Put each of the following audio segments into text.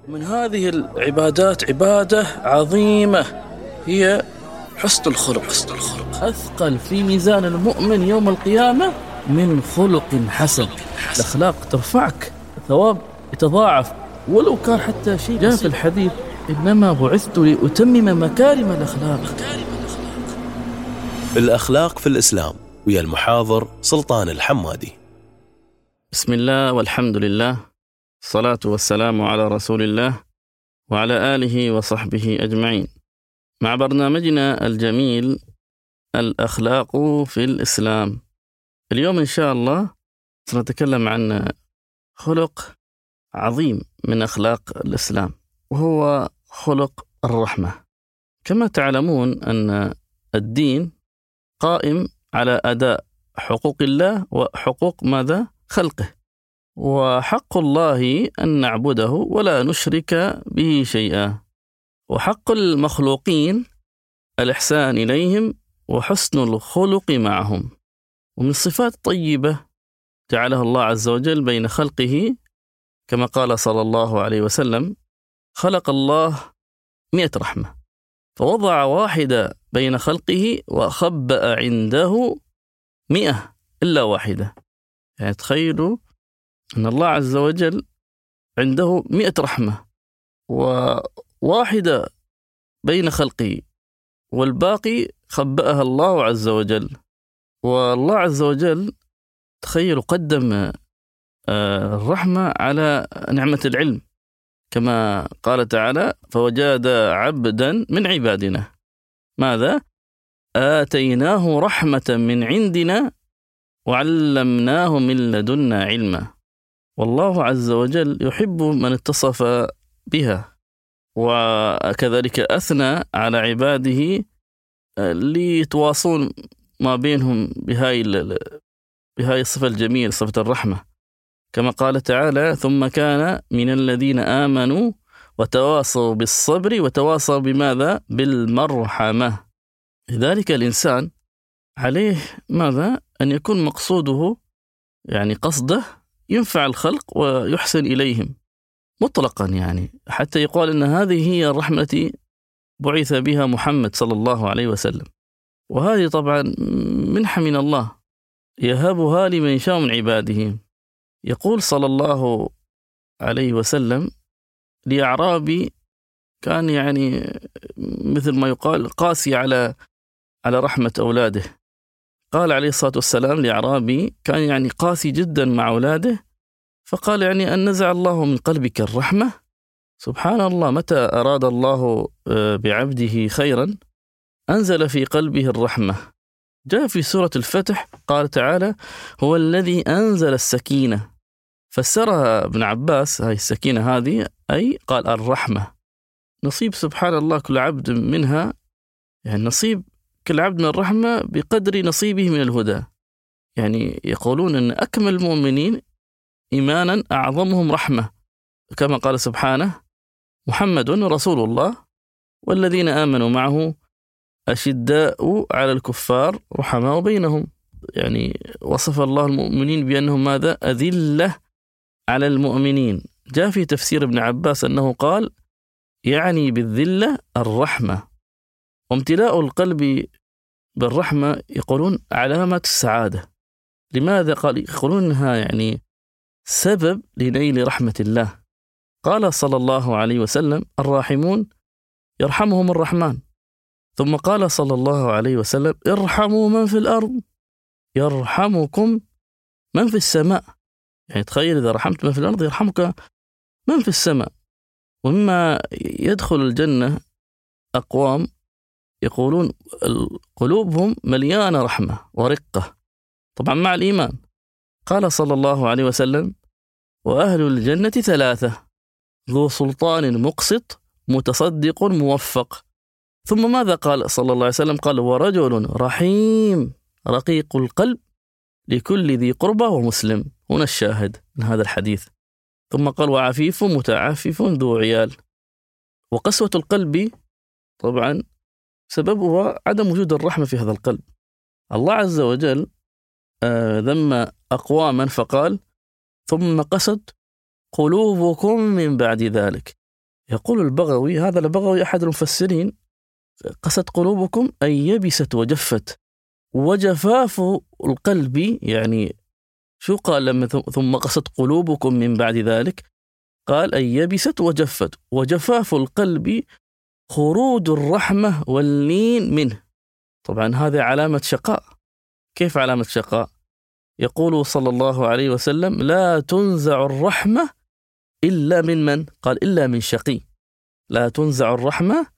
من هذه العبادات عبادة عظيمة هي حسن الخلق. أثقل في ميزان المؤمن يوم القيامة من خلق حسن. الأخلاق ترفعك، الثواب يتضاعف ولو كان حتى شيء. جاء في الحديث: إنما بعثت لأتمم مكارم الأخلاق. الأخلاق في الإسلام ويا المحاضر سلطان الحمادي. بسم الله والحمد لله، الصلاة والسلام على رسول الله وعلى آله وصحبه أجمعين، مع برنامجنا الجميل الأخلاق في الإسلام. اليوم إن شاء الله سنتكلم عن خلق عظيم من أخلاق الإسلام، وهو خلق الرحمة. كما تعلمون أن الدين قائم على أداء حقوق الله وحقوق ماذا؟ خلقه. وحق الله أن نعبده ولا نشرك به شيئا، وحق المخلوقين الإحسان إليهم وحسن الخلق معهم. ومن الصفات الطيبة جعلها الله عز وجل بين خلقه، كما قال صلى الله عليه وسلم: خلق الله 100 رحمة فوضع واحدة بين خلقه وخبأ عنده 100 إلا واحدة. يعني تخيلوا أن الله عز وجل عنده 100 رحمة وواحدة بين خلقه، والباقي خبأها الله عز وجل. والله عز وجل تخيلوا قدم الرحمة على نعمة العلم، كما قال تعالى: فوجد عبدا من عبادنا ماذا؟ آتيناه رحمة من عندنا وعلمناه من لدنا علما. والله عز وجل يحب من اتصف بها، وكذلك أثنى على عباده ليتواصون ما بينهم بهاي الصفة الجميلة، صفة الرحمة، كما قال تعالى: ثم كان من الذين آمنوا وتواصوا بالصبر وتواصوا بماذا؟ بالمرحمة. لذلك الإنسان عليه ماذا؟ أن يكون مقصوده، يعني قصده ينفع الخلق ويحسن إليهم مطلقا، يعني حتى يقال أن هذه هي الرحمة التي بعث بها محمد صلى الله عليه وسلم. وهذه طبعا منحة من الله يهبها لمن يشاء من عباده. يقول صلى الله عليه وسلم لأعرابي كان يعني مثل ما يقال قاسي على رحمة أولاده. قال عليه الصلاة والسلام لأعرابي كان يعني قاسي جدا مع أولاده، فقال: يعني أن نزع الله من قلبك الرحمة؟ سبحان الله، متى أراد الله بعبده خيرا أنزل في قلبه الرحمة. جاء في سورة الفتح قال تعالى: هو الذي أنزل السكينة. فسرها ابن عباس، هاي السكينة هذه أي قال الرحمة. نصيب سبحان الله كل عبد منها، يعني نصيب كل عبد من الرحمة بقدر نصيبه من الهدى. يعني يقولون أن أكمل المؤمنين إيمانا أعظمهم رحمة، كما قال سبحانه: محمد رسول الله والذين آمنوا معه أشداء على الكفار رحماء بينهم. يعني وصف الله المؤمنين بأنهم ماذا؟ أذلة على المؤمنين. جاء في تفسير ابن عباس أنه قال: يعني بالذلة الرحمة. وامتلاء القلب بالرحمة يقولون علامة السعادة. لماذا؟ يقولون أنها يعني سبب لنيل رحمة الله. قال صلى الله عليه وسلم: الراحمون يرحمهم الرحمن. ثم قال صلى الله عليه وسلم: ارحموا من في الأرض يرحمكم من في السماء. يعني تخيل إذا رحمت من في الأرض يرحمك من في السماء. ومما يدخل الجنة أقوام يقولون قلوبهم مليانة رحمة ورقة، طبعا مع الإيمان. قال صلى الله عليه وسلم: وأهل الجنة 3: ذو سلطان مقسط متصدق موفق. ثم ماذا قال صلى الله عليه وسلم؟ قال: ورجل رحيم رقيق القلب لكل ذي قربى ومسلم. هنا الشاهد من هذا الحديث. ثم قال: وعفيف متعفف ذو عيال. وقسوة القلب طبعا سببها عدم وجود الرحمة في هذا القلب. الله عز وجل ذم أقواما فقال: ثم قست قلوبكم من بعد ذلك. يقول البغوي، هذا البغوي أحد المفسرين: قست قلوبكم أي يبست وجفت، وجفاف القلب يعني شو قال لما ثم قست قلوبكم من بعد ذلك؟ قال أي يبست وجفت، وجفاف القلب خروج الرحمة واللين منه. طبعا هذه علامة شقاء. كيف علامة شقاء؟ يقول صلى الله عليه وسلم: لا تنزع الرحمة إلا من قال إلا من شقي. لا تنزع الرحمة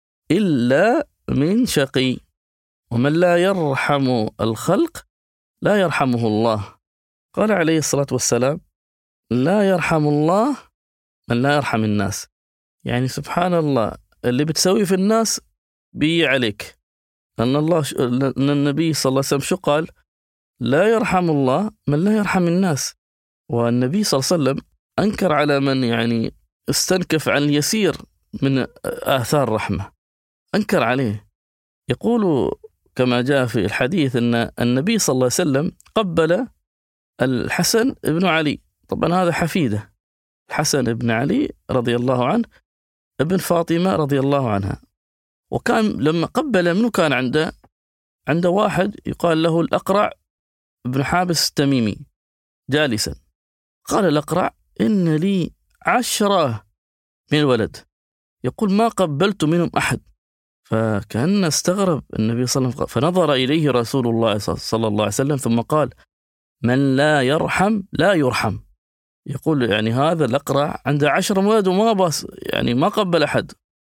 إلا من شقي، ومن لا يرحم الخلق لا يرحمه الله. قال عليه الصلاة والسلام: لا يرحم الله من لا يرحم الناس. يعني سبحان الله، اللي بتسوي في الناس بي عليك. لأن النبي صلى الله عليه وسلم شو قال؟ لا يرحم الله من لا يرحم الناس. والنبي صلى الله عليه وسلم أنكر على من يعني استنكف عن اليسير من آثار رحمة، أنكر عليه. يقول كما جاء في الحديث أن النبي صلى الله عليه وسلم قبل الحسن بن علي. طبعا هذا حفيده الحسن بن علي رضي الله عنه ابن فاطمة رضي الله عنها. وكان لما قبل منه كان عنده واحد يقال له الأقرع بن حابس التميمي جالسا. قال الأقرع: إن لي 10 من الولد، يقول ما قبلت منهم أحد. فكأن استغرب النبي صلى الله عليه وسلم، فنظر إليه رسول الله صلى الله عليه وسلم ثم قال: من لا يرحم لا يرحم. يقول يعني هذا الأقرع عنده 10 ولد وما باس يعني ما قبل أحد.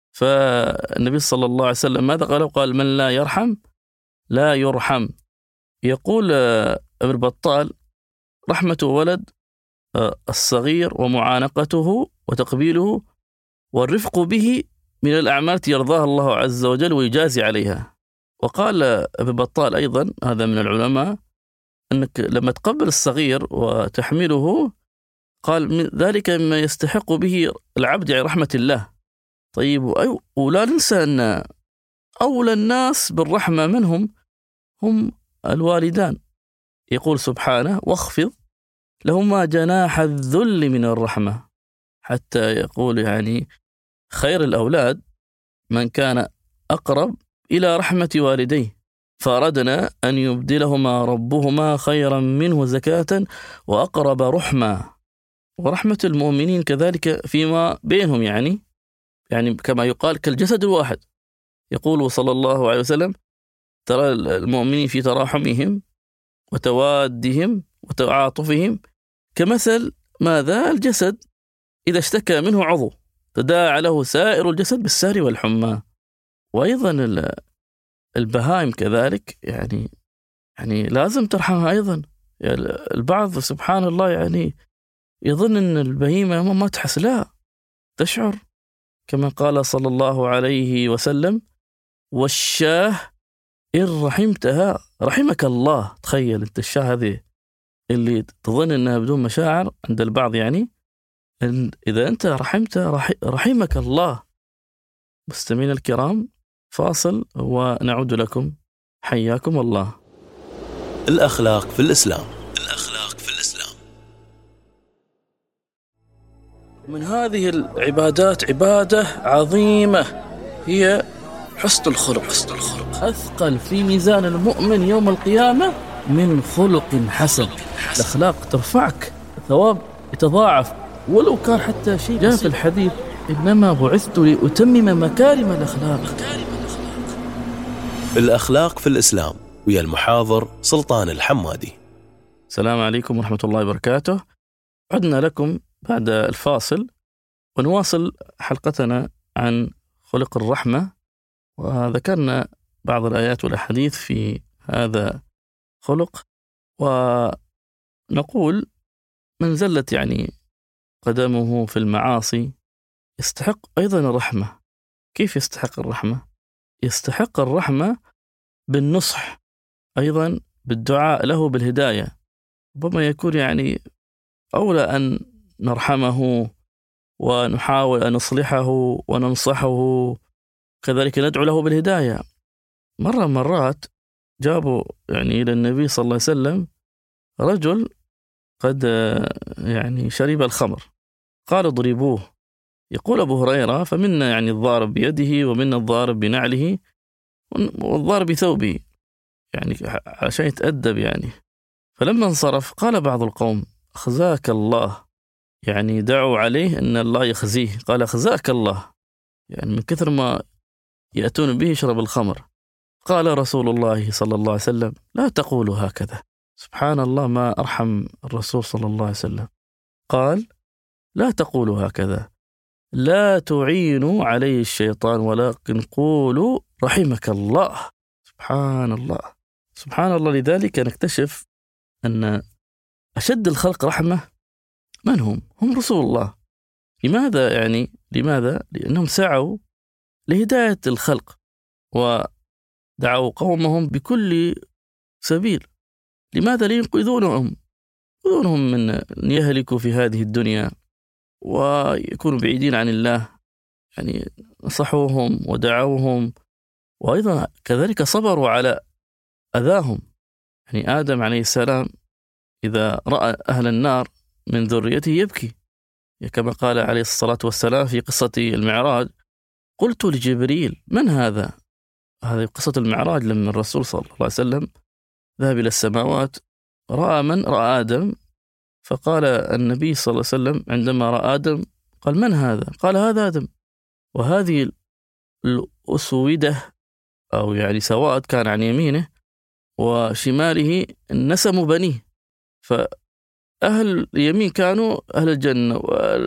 فالنبي صلى الله عليه وسلم ماذا قال؟ قال: من لا يرحم لا يرحم. يقول ابن بطال: رحمة ولد الصغير ومعانقته وتقبيله والرفق به من الأعمال يرضاها الله عز وجل ويجازي عليها. وقال ابن بطال أيضا، هذا من العلماء، أنك لما تقبل الصغير وتحمله قال ذلك مما يستحق به العبد يعني رحمة الله. طيب، ولا ننسى أن أولى الناس بالرحمة منهم هم الوالدان. يقول سبحانه: واخفض لهما جناح الذل من الرحمة. حتى يقول يعني خير الأولاد من كان أقرب إلى رحمة والديه، فأردنا أن يبدلهما ربهما خيرا منه زكاة وأقرب رحمة. ورحمة المؤمنين كذلك فيما بينهم، يعني كما يقال كالجسد الواحد. يقول صلى الله عليه وسلم: ترى المؤمنين في تراحمهم وتوادهم وتعاطفهم كمثل ماذا؟ الجسد إذا اشتكى منه عضو تداعى له سائر الجسد بالسهر والحمى. وأيضا البهائم كذلك يعني لازم ترحمها أيضا. يعني البعض سبحان الله يعني يظن أن البهيمة ما تحس، لا تشعر، كما قال صلى الله عليه وسلم: والشاه إن رحمتها رحمك الله. تخيل أنت الشاه هذه اللي تظن أنها بدون مشاعر عند البعض، يعني إذا أنت رحمتها رحمك الله. مستمعينا الكرام، فاصل ونعود لكم. حياكم الله. الأخلاق في الإسلام. من هذه العبادات عبادة عظيمة هي حسن الخلق. أثقل في ميزان المؤمن يوم القيامة من خلق حسن. الأخلاق ترفعك، الثواب يتضاعف ولو كان حتى شيء. جاء في الحديث: إنما بعثت لأتمم مكارم الأخلاق. الأخلاق في الإسلام ويا المحاضر سلطان الحمادي. السلام عليكم ورحمة الله وبركاته. عدنا لكم بعد الفاصل ونواصل حلقتنا عن خلق الرحمة، وذكرنا بعض الآيات والأحاديث في هذا خلق. ونقول: من زلت يعني قدمه في المعاصي يستحق أيضا الرحمة. كيف يستحق الرحمة؟ يستحق الرحمة بالنصح، أيضا بالدعاء له بالهداية. ربما يكون يعني أولى أن نرحمه ونحاول أن نصلحه وننصحه، كذلك ندعو له بالهداية. مرات جابوا يعني إلى النبي صلى الله عليه وسلم رجل قد يعني شرب الخمر، قال: اضربوه. يقول أبو هريرة: فمنا يعني الضارب بيده، ومنا الضارب بنعله، والضارب بثوبه، يعني عشان يتأدب يعني. فلما انصرف قال بعض القوم: أخزاك الله، يعني دعوا عليه أن الله يخزيه. قال: أخزاك الله، يعني من كثر ما يأتون به يشرب الخمر. قال رسول الله صلى الله عليه وسلم: لا تقولوا هكذا. سبحان الله، ما أرحم الرسول صلى الله عليه وسلم. قال: لا تقولوا هكذا، لا تعينوا عليه الشيطان، ولكن قولوا رحمك الله. سبحان الله، سبحان الله. لذلك نكتشف أن أشد الخلق رحمة من هم؟ هم رسول الله. لماذا يعني؟ لماذا؟ لأنهم سعوا لهداية الخلق ودعوا قومهم بكل سبيل. لماذا؟ لينقذونهم من أن يهلكوا في هذه الدنيا ويكونوا بعيدين عن الله. يعني نصحوهم ودعوهم، وأيضا كذلك صبروا على أذاهم. يعني آدم عليه السلام إذا رأى أهل النار من ذريته يبكي، كما قال عليه الصلاة والسلام في قصة المعراج: قلت لجبريل: من هذا؟ هذه قصة المعراج لما الرسول صلى الله عليه وسلم ذهب إلى السماوات، رأى من؟ رأى آدم. فقال النبي صلى الله عليه وسلم عندما رأى آدم قال: من هذا؟ قال: هذا آدم. وهذه الأسودة أو يعني سواد كان عن يمينه، وشماله النسم بنيه. فأهل اليمين كانوا أهل الجنة،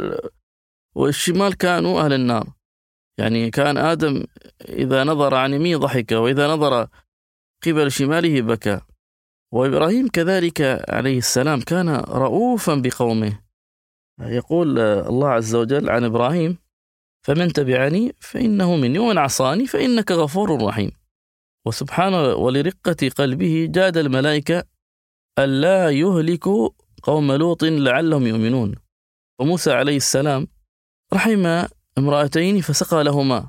والشمال كانوا أهل النار. يعني كان آدم إذا نظر عن يمين ضحك، وإذا نظر قبل شماله بكى. وإبراهيم كذلك عليه السلام كان رؤوفا بقومه. يقول الله عز وجل عن إبراهيم: فمن تبعني فإنه مني، ومن عصاني فإنك غفور رحيم. وسبحانه ولرقة قلبه جاد الملائكة ألا يهلكوا قوم لوط لعلهم يؤمنون. وموسى عليه السلام رحم امرأتين فسقى لهما،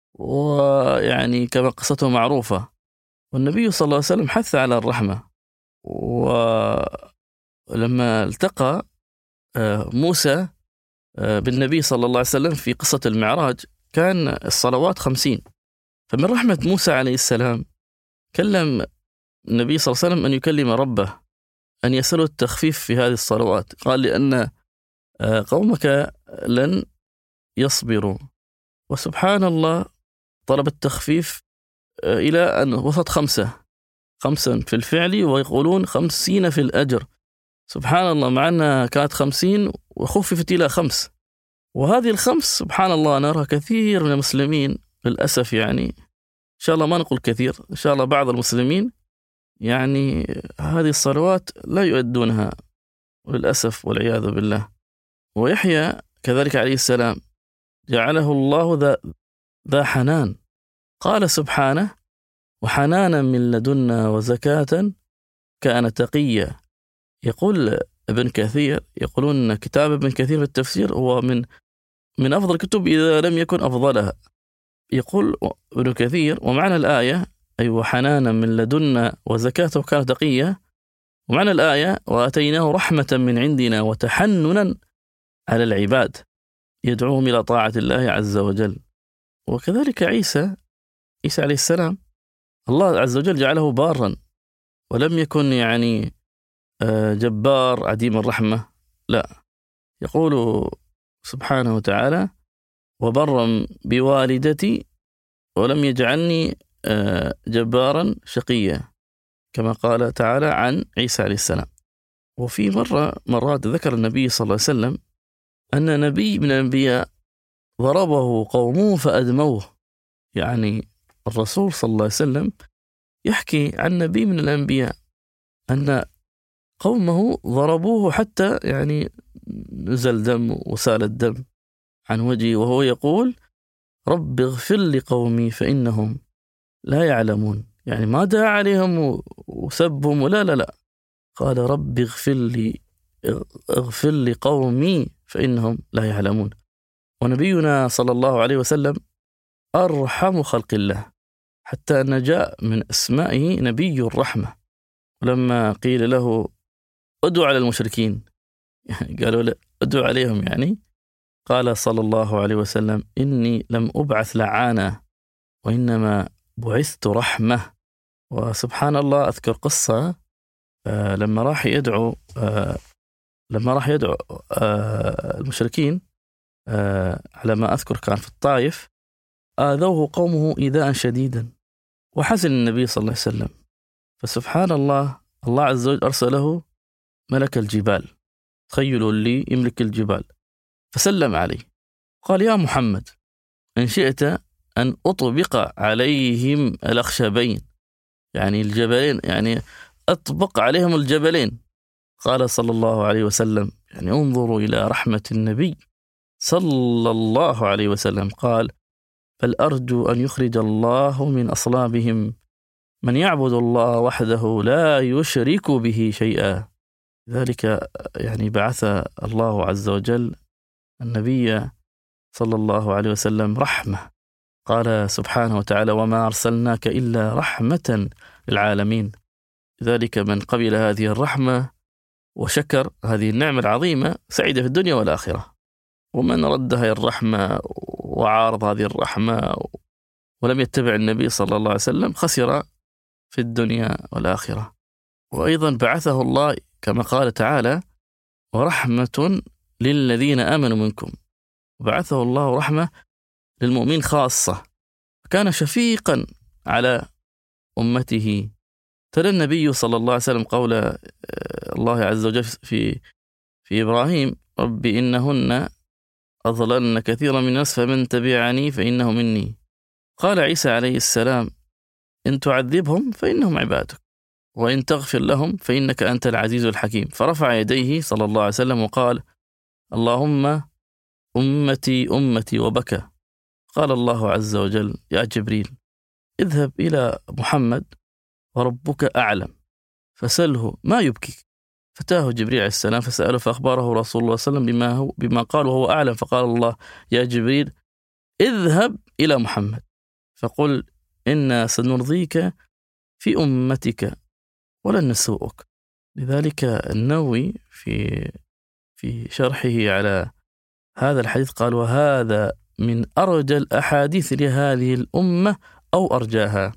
ويعني كما قصته معروفة. والنبي صلى الله عليه وسلم حث على الرحمة. ولما التقى موسى بالنبي صلى الله عليه وسلم في قصة المعراج كان الصلوات 50. فمن رحمة موسى عليه السلام كلم النبي صلى الله عليه وسلم أن يكلم ربه، أن يسأله التخفيف في هذه الصلوات. قال: لأن قومك لن يصبروا. وسبحان الله طلب التخفيف إلى أن وصلت 5 في الفعل، ويقولون 50 في الأجر. سبحان الله، مع أنها كانت 50 وخففت إلى 5. وهذه ال5 سبحان الله نرى كثير من المسلمين للأسف، يعني إن شاء الله ما نقول كثير، إن شاء الله بعض المسلمين يعني هذه الصلوات لا يؤدونها للأسف والعياذ بالله. ويحيى كذلك عليه السلام جعله الله ذا حنان. قال سبحانه: وحنانا من لدنا وزكاة كان تقيا. يقول ابن كثير، يقولون كتاب ابن كثير في التفسير هو من أفضل الكتب إذا لم يكن أفضلها. يقول ابن كثير: ومعنى الآية أي وحنانا من لدنا وزكاة كان تقيا، ومعنى الآية: وآتيناه رحمة من عندنا وتحننا على العباد يدعوهم إلى طاعة الله عز وجل. وكذلك عيسى عليه السلام الله عز وجل جعله بارا، ولم يكن يعني جبار عديم الرحمة، لا. يقول سبحانه وتعالى: وبرا بوالدتي ولم يجعلني جبارا شقيا، كما قال تعالى عن عيسى عليه السلام. وفي مرات ذكر النبي صلى الله عليه وسلم أن نبي من الأنبياء ضربه قومه فأدموه. يعني الرسول صلى الله عليه وسلم يحكي عن نبي من الأنبياء أن قومه ضربوه حتى يعني نزل دم وسال الدم عن وجهه، وهو يقول: رب اغفر لقومي فإنهم لا يعلمون. يعني ما دعا عليهم وسبهم ولا لا، قال: رب اغفر لقومي فإنهم لا يعلمون. ونبينا صلى الله عليه وسلم أرحم خلق الله، حتى أن جاء من أسمائه نبي الرحمة. ولما قيل له ادعو على المشركين قالوا له ادعو عليهم، يعني قال صلى الله عليه وسلم: إني لم أبعث لعانا وإنما بعثت رحمة. وسبحان الله، أذكر قصة لما راح يدعو المشركين، على ما أذكر كان في الطائف، آذوه قومه إيذاء شديدا وحزن النبي صلى الله عليه وسلم. فسبحان الله، الله عز وجل أرسله ملك الجبال، تخيلوا اللي يملك الجبال، فسلم عليه قال: يا محمد، إن شئت أن أطبق عليهم الأخشبين، يعني الجبلين، يعني أطبق عليهم الجبلين. قال صلى الله عليه وسلم: يعني انظروا إلى رحمة النبي صلى الله عليه وسلم، قال: بل أرجو أن يخرج الله من أصلابهم من يعبد الله وحده لا يشرك به شيئا. ذلك يعني بعث الله عز وجل النبي صلى الله عليه وسلم رحمة. قال سبحانه وتعالى: وما أرسلناك إلا رحمة للعالمين. لذلك من قبل هذه الرحمة وشكر هذه النعمة العظيمة سعيد في الدنيا والآخرة، ومن رد هذه الرحمة وعارض هذه الرحمة ولم يتبع النبي صلى الله عليه وسلم خسر في الدنيا والآخرة. وأيضا بعثه الله كما قال تعالى: ورحمة للذين آمنوا منكم. وبعثه الله رحمة للمؤمن خاصة، كان شفيقا على أمته. تلا النبي صلى الله عليه وسلم قول الله عز وجل في إبراهيم: رب إنهن أضللن كثيرا من الناس فمن تبعني فإنه مني. قال عيسى عليه السلام: إن تعذبهم فإنهم عبادك وإن تغفر لهم فإنك أنت العزيز الحكيم. فرفع يديه صلى الله عليه وسلم وقال: اللهم أمتي أمتي، وبكى. قال الله عز وجل: يا جبريل، اذهب إلى محمد وربك أعلم فسله ما يبكيك. فتاه جبريل عليه السلام فسأله، فأخبره رسول الله صلى الله عليه وسلم بما قال وهو أعلم. فقال الله: يا جبريل، اذهب إلى محمد فقل إنا سنرضيك في أمتك ولن نسوءك. لذلك النووي في شرحه على هذا الحديث قال: وهذا من أرجى الأحاديث لهذه الأمة أو أرجاها.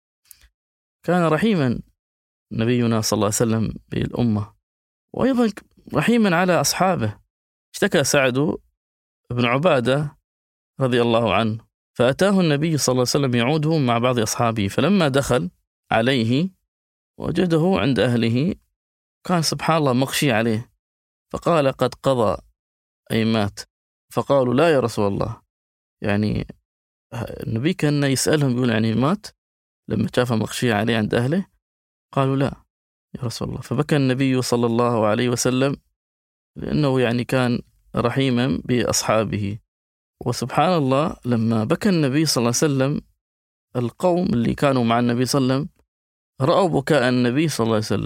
كان رحيما نبينا صلى الله عليه وسلم بالأمة، وأيضا رحيما على أصحابه. اشتكى سعد بن عبادة رضي الله عنه، فأتاه النبي صلى الله عليه وسلم يعوده مع بعض أصحابه، فلما دخل عليه وجده عند أهله كان سبحان الله مغشي عليه، فقال: قد قضى أي مات. فقالوا: لا يا رسول الله. يعني النبي كان يسألهم يقول يعني مات لما شافه مغشي عليه عند أهله؟ قالوا: لا يا رسول الله. فبكى النبي صلى الله عليه وسلم لأنه يعني كان رحيما بأصحابه. وسبحان الله لما بكى النبي صلى الله عليه وسلم، القوم اللي كانوا مع النبي صلى الله عليه وسلم رأوا بكاء النبي صلى الله عليه وسلم،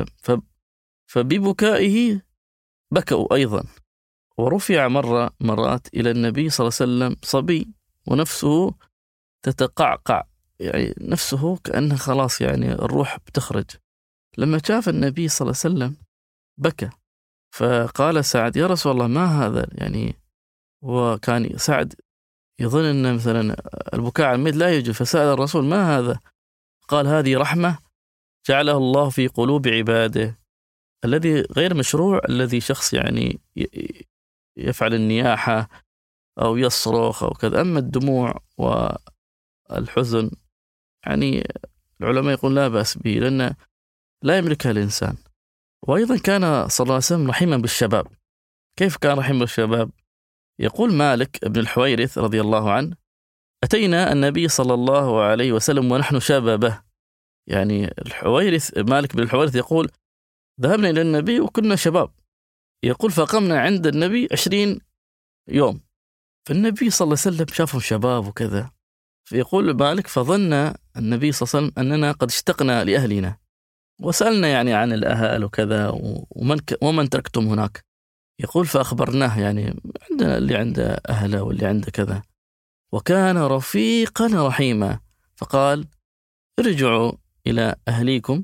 فببكائه بكوا أيضا. ورفع مرات إلى النبي صلى الله عليه وسلم صبي ونفسه تتقعقع، يعني نفسه كأنها خلاص يعني الروح بتخرج. لما شاف النبي صلى الله عليه وسلم بكى، فقال سعد: يا رسول الله ما هذا؟ يعني وكان سعد يظن أن مثلا البكاء على الميت لا يجوز، فسأل الرسول: ما هذا؟ قال: هذه رحمة جعلها الله في قلوب عباده. الذي غير مشروع الذي شخص يعني يفعل النياحة أو يصرخ أو كذا. أما الدموع والحزن يعني العلماء يقول لا بأس به، لأن لا يملكها الإنسان. وأيضا كان صلى الله عليه وسلم رحيما بالشباب. كيف كان رحيم بالشباب؟ يقول مالك بن الحويرث رضي الله عنه: أتينا النبي صلى الله عليه وسلم ونحن شبابه. يعني مالك بن الحويرث يقول: ذهبنا إلى النبي وكنا شباب. يقول: فقمنا عند النبي 20 يوم. فالنبي صلى الله عليه وسلم شافهم شباب وكذا. فيقول مالك: فظن النبي صلى الله عليه وسلم أننا قد اشتقنا لأهلنا، وسألنا يعني عن الأهل وكذا ومن تركتم هناك. يقول: فأخبرناه يعني عندنا اللي عنده أهله واللي عنده كذا. وكان رفيقا رحيما، فقال: ارجعوا إلى أهليكم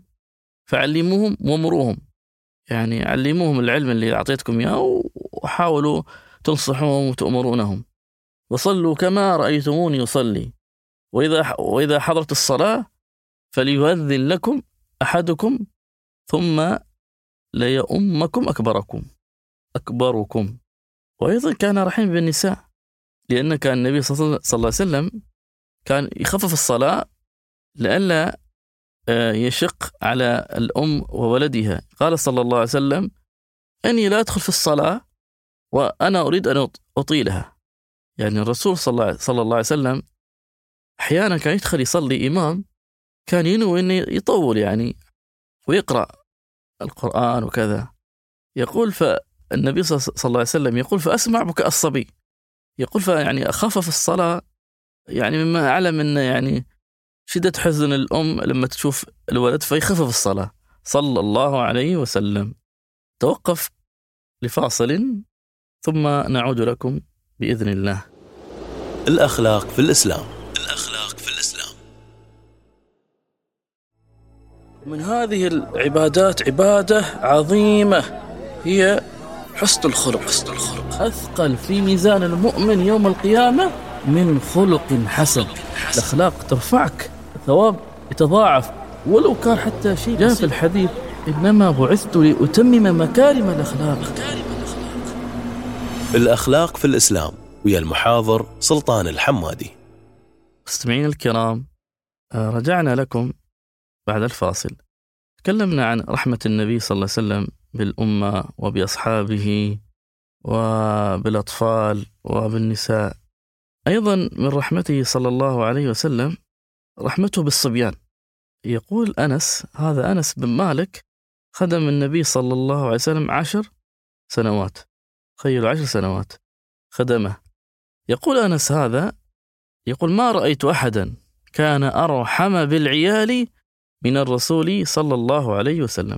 فعلموهم ومروهم، يعني علموهم العلم اللي أعطيتكم إياه وحاولوا تنصحهم وتأمرونهم، وصلوا كما رأيتموني يصلي، وإذا حضرت الصلاة فليؤذن لكم أحدكم ثم ليؤمكم أكبركم. وأيضا كان رحيم بالنساء، لأن كان النبي صلى الله عليه وسلم كان يخفف الصلاة لئلا يشق على الأم وولدها. قال صلى الله عليه وسلم: أني لا أدخل في الصلاة وأنا أريد أن أطيلها. يعني الرسول صلى الله عليه وسلم أحيانا كان يدخل يصلي إمام، كان ينوي أن يطول يعني ويقرأ القرآن وكذا. يقول فالنبي صلى الله عليه وسلم يقول: فأسمع بكاء الصبي. يقول فيعني أخفف الصلاة، يعني مما أعلم أن يعني شدة حزن الأم لما تشوف الولد فيخفف الصلاة صلى الله عليه وسلم. توقف لفاصل ثم نعود لكم بإذن الله. الأخلاق في الإسلام. من هذه العبادات عبادة عظيمة هي حسن الخلق. أثقل في ميزان المؤمن يوم القيامة من خلق حسن. الأخلاق ترفعك، الثواب يتضاعف ولو كان حتى شيء. جاء في الحديث: إنما بعثت لأتمم مكارم الأخلاق. الأخلاق في الإسلام ويا المحاضر سلطان الحمادي. مستمعين الكرام، رجعنا لكم بعد الفاصل. تكلمنا عن رحمة النبي صلى الله عليه وسلم بالأمة وبأصحابه وبالأطفال وبالنساء. أيضا من رحمته صلى الله عليه وسلم رحمته بالصبيان. يقول أنس، هذا أنس بن مالك خدم النبي صلى الله عليه وسلم 10 سنوات. تخيلوا 10 سنوات خدمه. يقول أنس هذا، يقول: ما رأيت أحدا كان أرحم بالعيال من الرسول صلى الله عليه وسلم.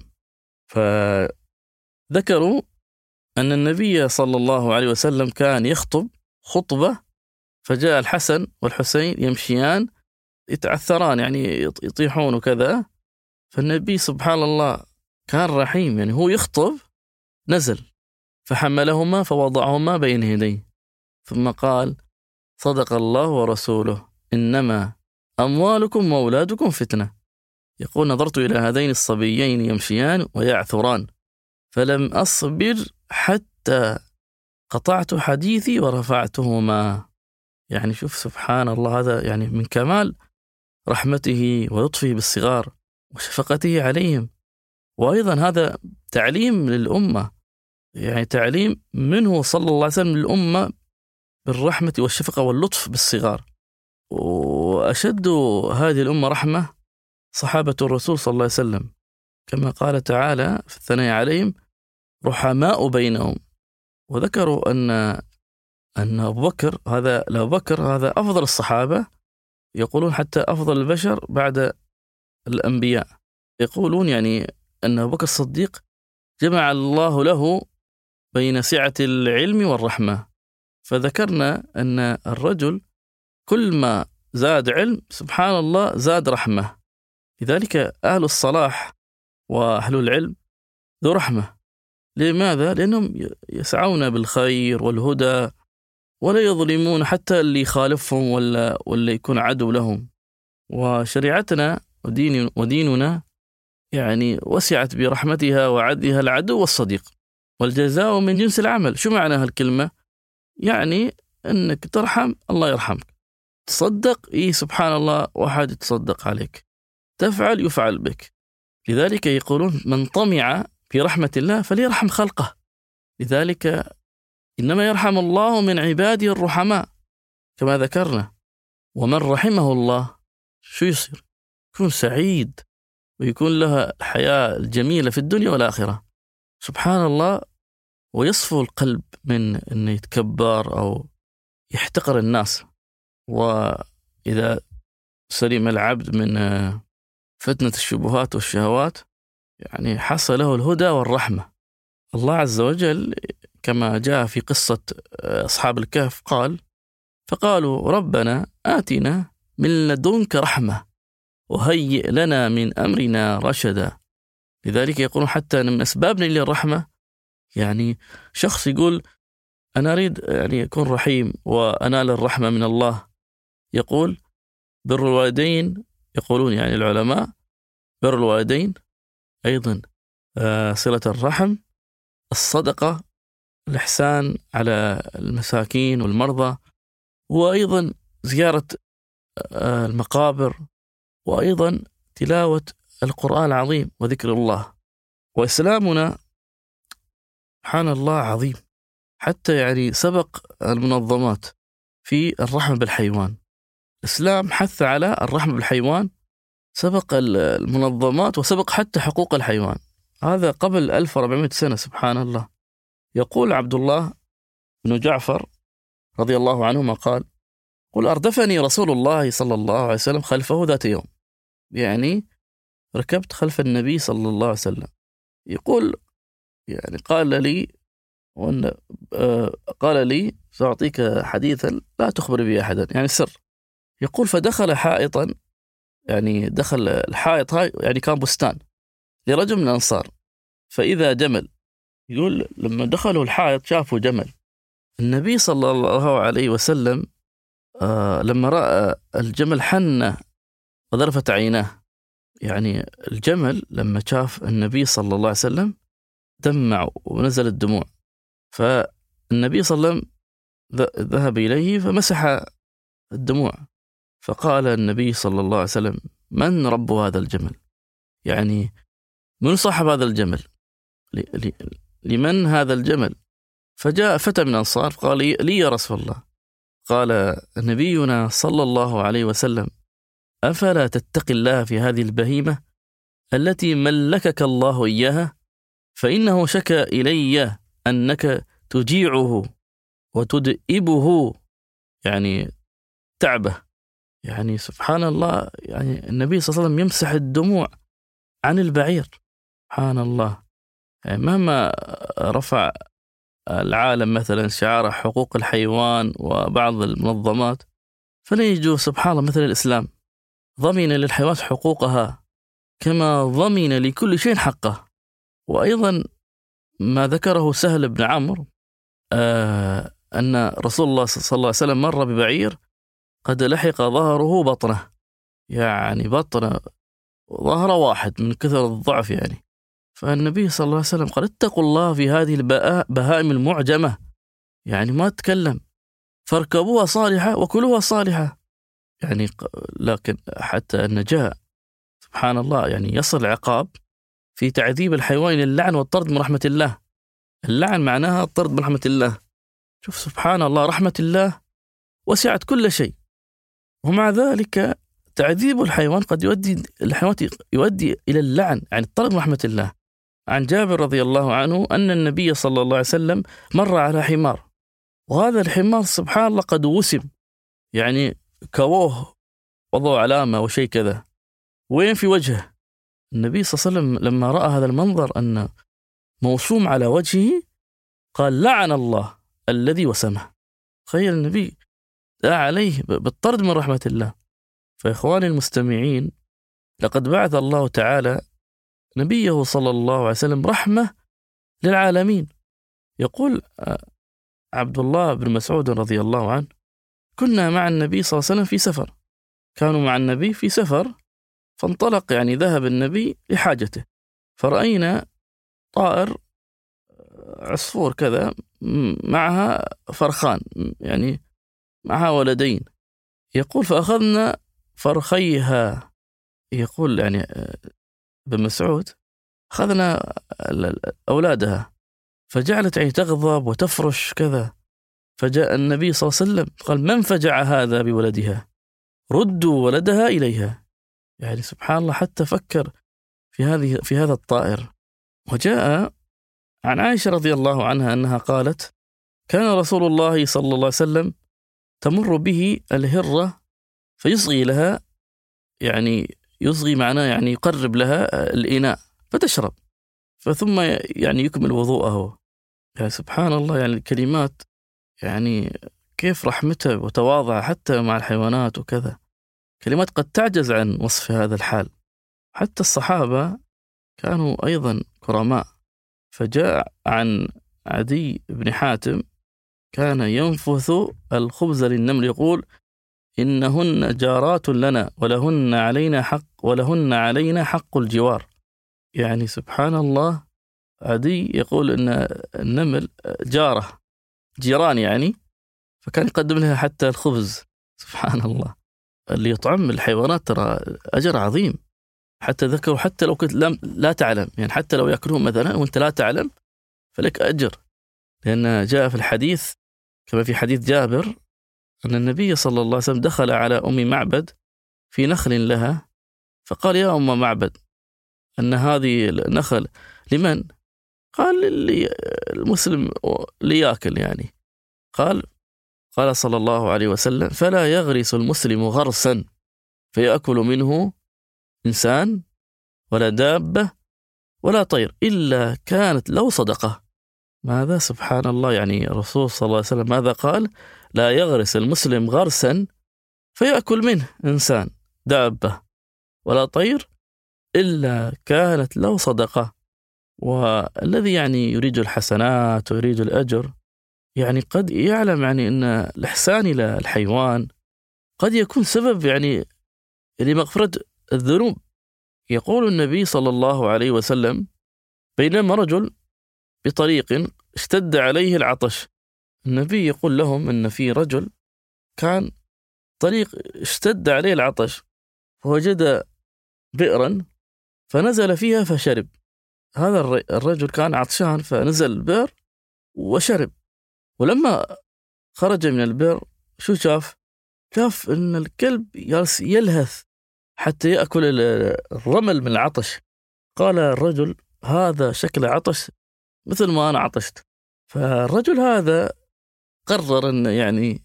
فذكروا أن النبي صلى الله عليه وسلم كان يخطب خطبة، فجاء الحسن والحسين يمشيان يتعثران، يعني يطيحون وكذا. فالنبي سبحان الله كان رحيم، يعني هو يخطب نزل فحملهما فوضعهما بين يديه، ثم قال: صدق الله ورسوله، إنما أموالكم وأولادكم فتنة. يقول: نظرت إلى هذين الصبيين يمشيان ويعثران فلم أصبر حتى قطعت حديثي ورفعتهما. يعني شوف سبحان الله، هذا يعني من كمال رحمته ولطفه بالصغار وشفقته عليهم. وأيضا هذا تعليم للأمة، يعني تعليم منه صلى الله عليه وسلم للأمة بالرحمة والشفقة واللطف بالصغار. وأشد هذه الأمة رحمة صحابة الرسول صلى الله عليه وسلم، كما قال تعالى في الثناء عليهم: رحماء بينهم. وذكروا أن أبو بكر هذا أفضل الصحابة، يقولون حتى أفضل البشر بعد الأنبياء. يقولون يعني أن أبو بكر الصديق جمع الله له بين سعة العلم والرحمة. فذكرنا أن الرجل كل ما زاد علم سبحان الله زاد رحمة. لذلك أهل الصلاح وأهل العلم ذو رحمة. لماذا؟ لأنهم يسعون بالخير والهدى ولا يظلمون حتى اللي يخالفهم ولا يكون عدو لهم. وشريعتنا وديننا يعني وسعت برحمتها وعدلها العدو والصديق، والجزاء من جنس العمل. شو معنى هالكلمة؟ يعني أنك ترحم الله يرحمك، تصدق سبحان الله واحد يتصدق عليك، تفعل يفعل بك. لذلك يقولون: من طمع في رحمة الله فليرحم خلقه. لذلك إنما يرحم الله من عباده الرحماء كما ذكرنا. ومن رحمه الله شو يصير؟ يكون سعيد ويكون لها الحياة الجميلة في الدنيا والآخرة. سبحان الله. ويصفو القلب من أن يتكبر أو يحتقر الناس. وإذا سلم العبد من فتنة الشبهات والشهوات يعني حصل له الهدى والرحمة. الله عز وجل كما جاء في قصة أصحاب الكهف قال: فقالوا ربنا آتنا من لدنك رحمة وهيئ لنا من أمرنا رشدا. لذلك يقولون حتى من أسبابنا للرحمة، يعني شخص يقول أنا أريد يعني أكون رحيم وأنال الرحمة من الله. يقول بر الوالدين، يقولون يعني العلماء بر الوالدين، أيضا صلة الرحم، الصدقة، الإحسان على المساكين والمرضى، وأيضا زيارة المقابر، وأيضا تلاوة القرآن العظيم وذكر الله. وإسلامنا سبحان الله عظيم، حتى يعني سبق المنظمات في الرحمة بالحيوان. الإسلام حث على الرحمة بالحيوان، سبق المنظمات وسبق حتى حقوق الحيوان، هذا قبل 1400 سنة. سبحان الله. يقول عبد الله بن جعفر رضي الله عنهما قال: قل أردفني رسول الله صلى الله عليه وسلم خلفه ذات يوم، يعني ركبت خلف النبي صلى الله عليه وسلم. يقول يعني قال لي سأعطيك حديثا لا تخبر به أحدا، يعني سر. يقول فدخل حائطا، يعني دخل الحائط هاي يعني كان بستان لرجل من الأنصار، فإذا جمل. يقول لما دخلوا الحائط شافوا جمل. النبي صلى الله عليه وسلم لما رأى الجمل حن وذرفت عيناه، يعني الجمل لما شاف النبي صلى الله عليه وسلم دمع ونزل الدموع، فالنبي صلى الله عليه وسلم ذهب إليه فمسح الدموع، فقال النبي صلى الله عليه وسلم: من رب هذا الجمل؟ يعني من صاحب هذا الجمل؟ لمن هذا الجمل؟ فجاء فتى من الأنصار قال: لي يا رسول الله. قال نبينا صلى الله عليه وسلم: أفلا تتقي الله في هذه البهيمة التي ملكك الله إياها؟ فإنه شكى إلي أنك تجيعه وتدئبه، يعني تعبه. يعني سبحان الله، يعني النبي صلى الله عليه وسلم يمسح الدموع عن البعير. سبحان الله. يعني مهما رفع العالم مثلا شعار حقوق الحيوان وبعض المنظمات، فلا يجوز سبحان الله مثل الإسلام ضمن للحيوانات حقوقها كما ضمن لكل شيء حقه. وأيضا ما ذكره سهل بن عمرو أن رسول الله صلى الله عليه وسلم مر ببعير قد لحق ظهره بطنه، يعني بطنه ظهر واحد من كثر الضعف يعني. فالنبي صلى الله عليه وسلم قال: اتقوا الله في هذه البهائم المعجمة، يعني ما تكلم، فاركبوها صالحة وكلوها صالحة. يعني لكن حتى النجاة سبحان الله، يعني يصل العقاب في تعذيب الحيوان إلى اللعن والطرد من رحمة الله. اللعن معناها الطرد من رحمة الله. شوف سبحان الله، رحمة الله وسعت كل شيء، ومع ذلك تعذيب الحيوان قد يؤدي إلى اللعن، يعني الطرد من رحمة الله. عن جابر رضي الله عنه أن النبي صلى الله عليه وسلم مر على حمار، وهذا الحمار سبحان الله قد وسم، يعني كووه وضعوا علامة وشيء كذا، وين في وجهه. النبي صلى الله عليه وسلم لما رأى هذا المنظر أن موسوم على وجهه قال: لعن الله الذي وسمه. تخيل النبي دعا عليه بالطرد من رحمة الله. فإخواني المستمعين، لقد بعث الله تعالى نبيه صلى الله عليه وسلم رحمة للعالمين. يقول عبد الله بن مسعود رضي الله عنه: كنا مع النبي صلى الله عليه وسلم في سفر، كانوا مع النبي في سفر، فانطلق، يعني ذهب النبي لحاجته، فرأينا طائر عصفور كذا معها فرخان، يعني معها ولدين. يقول فأخذنا فرخيها، يقول يعني ابن مسعود أخذنا أولادها، فجعلت عين تغضب وتفرش كذا. فجاء النبي صلى الله عليه وسلم قال: من فجع هذا بولدها؟ ردوا ولدها إليها. يعني سبحان الله، حتى فكر في هذا الطائر. وجاء عن عائشة رضي الله عنها أنها قالت: كان رسول الله صلى الله عليه وسلم تمر به الهرة فيصغي لها، يعني يصغي معناه يعني يقرب لها الإناء فتشرب، فثم يعني يكمل وضوءه. يعني سبحان الله، يعني الكلمات، يعني كيف رحمته وتواضع حتى مع الحيوانات وكذا، كلمات قد تعجز عن وصف هذا الحال. حتى الصحابة كانوا أيضا كرماء. فجاء عن عدي بن حاتم كان ينفث الخبز للنمل يقول إنهن جارات لنا ولهن علينا حق الجوار. يعني سبحان الله، عدي يقول إن النمل جارة، جيران يعني، فكان يقدم لها حتى الخبز. سبحان الله، اللي يطعم الحيوانات ترى أجر عظيم. حتى ذكروا حتى لو كنت لا تعلم، يعني حتى لو يأكلون مثلا وأنت لا تعلم فلك أجر، لأن جاء في الحديث كما في حديث جابر أن النبي صلى الله عليه وسلم دخل على أم معبد في نخل لها، فقال يا أم معبد أن هذه النخل لمن؟ قال المسلم ليأكل يعني. قال صلى الله عليه وسلم فلا يغرس المسلم غرسا فيأكل منه إنسان ولا دابة ولا طير إلا كانت له صدقة. ماذا؟ سبحان الله، يعني الرسول صلى الله عليه وسلم ماذا قال؟ لا يغرس المسلم غرسا فيأكل منه إنسان دابة ولا طير إلا كانت له صدقة. والذي يعني يريد الحسنات ويريد الأجر يعني قد يعلم يعني أن الإحسان إلى الحيوان قد يكون سبب يعني لمغفرة الذنوب. يقول النبي صلى الله عليه وسلم بينما رجل بطريق اشتد عليه العطش، النبي يقول لهم أن في رجل كان طريق اشتد عليه العطش فوجد بئرا فنزل فيها فشرب. هذا الرجل كان عطشان فنزل البئر وشرب، ولما خرج من البئر شو شاف أن الكلب يلهث حتى يأكل الرمل من العطش. قال الرجل هذا شكل عطش مثل ما أنا عطشت. فالرجل هذا قرر أن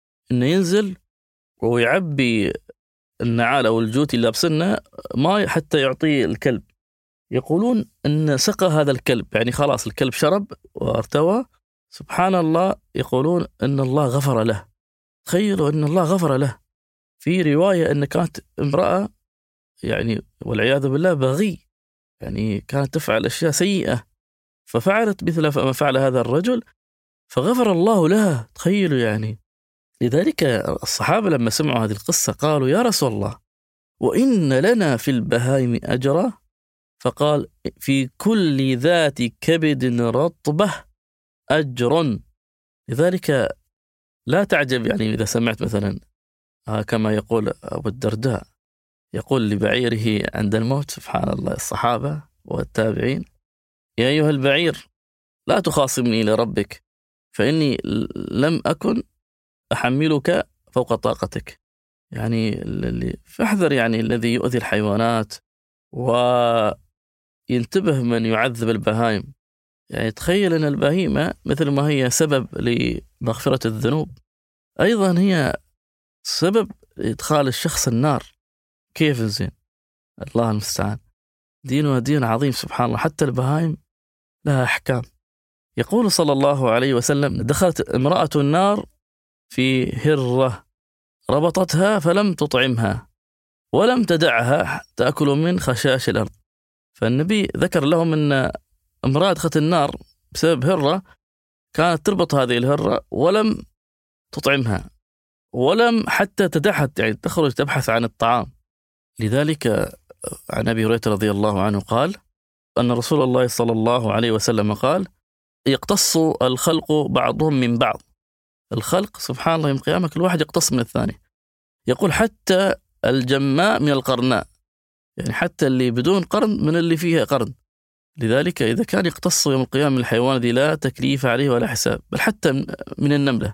ينزل ويعبي النعال أو الجوت اللي لابسنه ماء حتى يعطيه الكلب. يقولون أن سقى هذا الكلب، يعني خلاص الكلب شرب وارتوى. سبحان الله، يقولون أن الله غفر له. تخيلوا أن الله غفر له. في رواية أن كانت امرأة يعني والعياذ بالله بغي، يعني كانت تفعل أشياء سيئة ففعلت مثل ما فعل هذا الرجل فغفر الله لها. تخيلوا يعني. لذلك الصحابة لما سمعوا هذه القصة قالوا يا رسول الله وإن لنا في البهائم أجرا؟ فقال في كل ذات كبد رطبة أجر. لذلك لا تعجب يعني إذا سمعت مثلا كما يقول أبو الدرداء يقول لبعيره عند الموت، سبحان الله، الصحابة والتابعين، يا أيها البعير لا تخاصمني لربك فإني لم أكن أحملك فوق طاقتك. يعني فاحذر يعني الذي يؤذي الحيوانات وينتبه من يعذب البهائم. يعني تخيل أن البهيمة مثل ما هي سبب لمغفرة الذنوب أيضا هي سبب إدخال الشخص النار. كيف زين؟ الله المستعان. ديننا دين عظيم سبحان الله، حتى البهائم لها أحكام. يقول صلى الله عليه وسلم دخلت امرأة النار في هرة ربطتها فلم تطعمها ولم تدعها تأكل من خشاش الأرض. فالنبي ذكر لهم أن امرأة دخلت النار بسبب هرة كانت تربط هذه الهرة ولم تطعمها ولم حتى تدعها، يعني تخرج تبحث عن الطعام. لذلك عن أبي هريرة رضي الله عنه قال أن رسول الله صلى الله عليه وسلم قال يقتص الخلق بعضهم من بعض. الخلق سبحان الله يوم القيامة كل واحد يقتص من الثاني. يقول حتى الجماء من القرناء، يعني حتى اللي بدون قرن من اللي فيها قرن. لذلك إذا كان يقتص يوم القيامة الحيوان ذي لا تكليف عليه ولا حساب، بل حتى من النملة،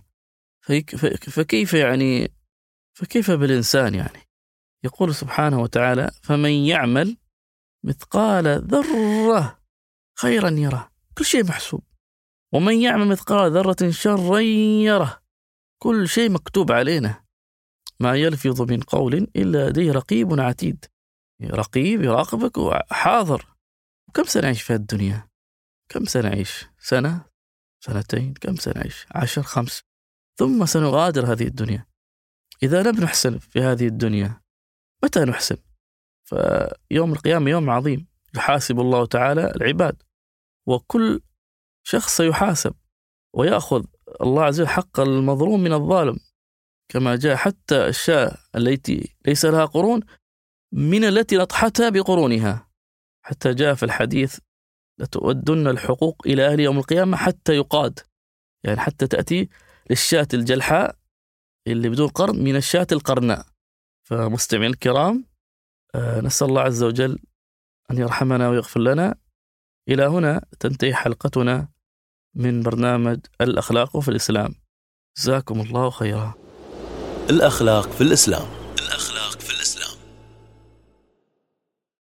فكيف بالإنسان يعني. يقول سبحانه وتعالى فمن يعمل مثقال ذرة خيرا يره، كل شيء محسوب. ومن يعمل مثقال ذرة شرا يره، كل شيء مكتوب علينا. ما يلفظ من قول إلا لديه رقيب عتيد. رقيب يراقبك وحاضر. كم سنة نعيش في الدنيا؟ كم سنة نعيش؟ سنة، سنتين، كم سنة نعيش؟ 10، 5، ثم سنغادر هذه الدنيا. إذا لم نحسن في هذه الدنيا متى نحسن؟ فيوم القيامة يوم عظيم يحاسب الله تعالى العباد، وكل شخص سيحاسب. ويأخذ الله عز وجل حق المظلوم من الظالم، كما جاء حتى الشاة التي ليس لها قرون من التي نطحتها بقرونها، حتى جاء في الحديث لتؤدن الحقوق إلى أهل يوم القيامة حتى يقاد، يعني حتى تأتي للشاة الجلحاء اللي بدون قرن من الشاة القرناء. فمستمعين الكرام، نسأل الله عز وجل أن يرحمنا ويغفر لنا. إلى هنا تنتهي حلقتنا من برنامج الأخلاق في الإسلام. جزاكم الله خيرا. الأخلاق في الإسلام. الأخلاق